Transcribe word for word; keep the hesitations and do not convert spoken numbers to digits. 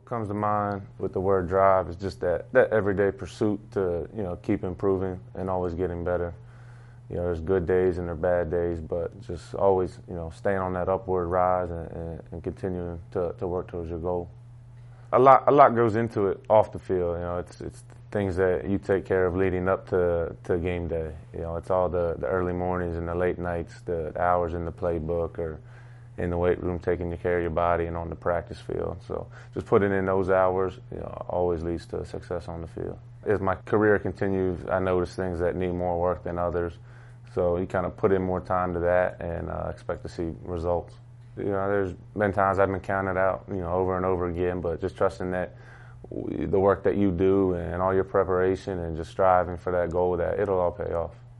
What comes to mind with the word drive is just that, that everyday pursuit to, you know, keep improving and always getting better. You know, there's good days and there are bad days, but just always, you know, staying on that upward rise and, and, and continuing to, to work towards your goal. A lot, a lot goes into it off the field. You know, it's it's things that you take care of leading up to, to game day. You know, it's all the, the early mornings and the late nights, the hours in the playbook or in the weight room taking care of your body and on the practice field. So just putting in those hours, you know, always leads to success on the field. As my career continues, I notice things that need more work than others. So you kind of put in more time to that and uh, expect to see results. You know, there's been times I've been counted out, you know, over and over again, but just trusting that the work that you do and all your preparation and just striving for that goal, that it'll all pay off.